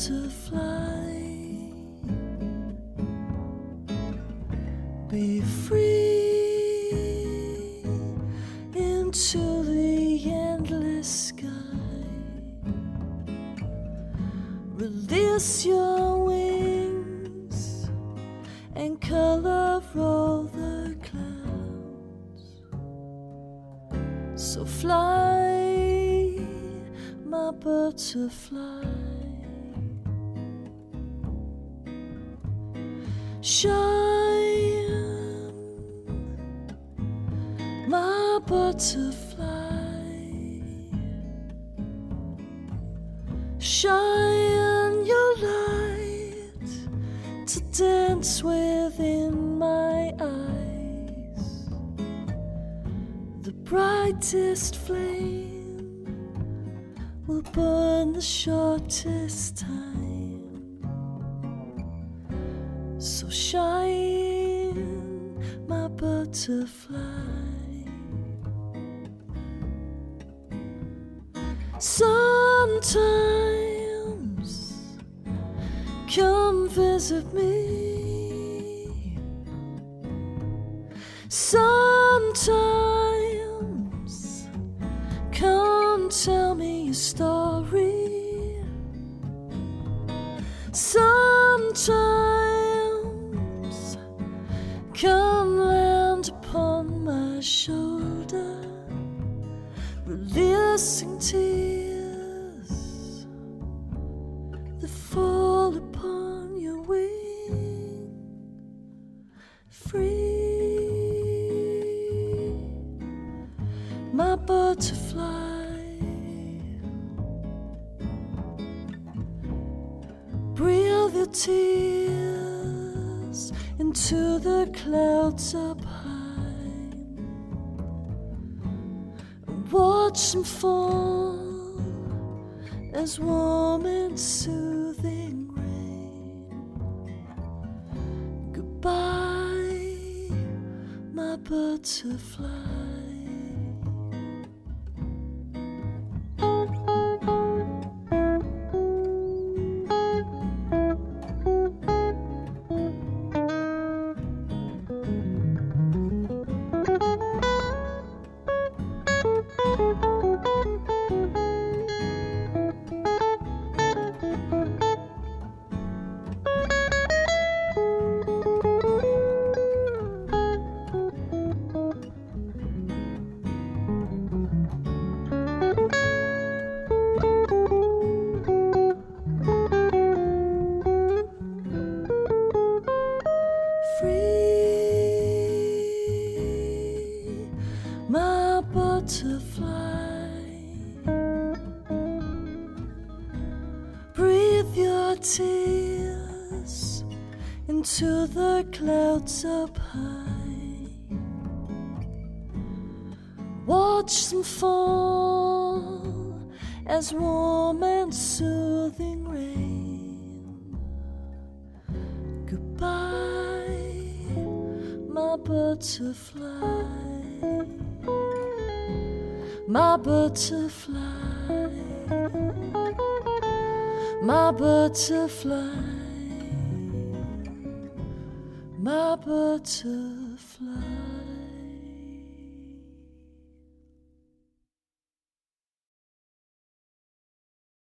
butterfly, be free into the endless sky. Release your wings and color roll the clouds. So fly, my butterfly. Shine, my butterfly. Shine your light to dance within my eyes. The brightest flame will burn the shortest time. So shine, my butterfly. Sometimes come visit me. Sometimes come tell me your story. Sometimes come land upon my shoulder, releasing tears that fall upon your wing. Free, my butterfly. Breathe your tears into the clouds up high, and watch them fall as warm and soothing rain. Goodbye, my butterfly. My butterfly, breathe your tears into the clouds up high. Watch them fall as warm and soothing rain. Goodbye, my butterfly. My butterfly, my butterfly, my butterfly.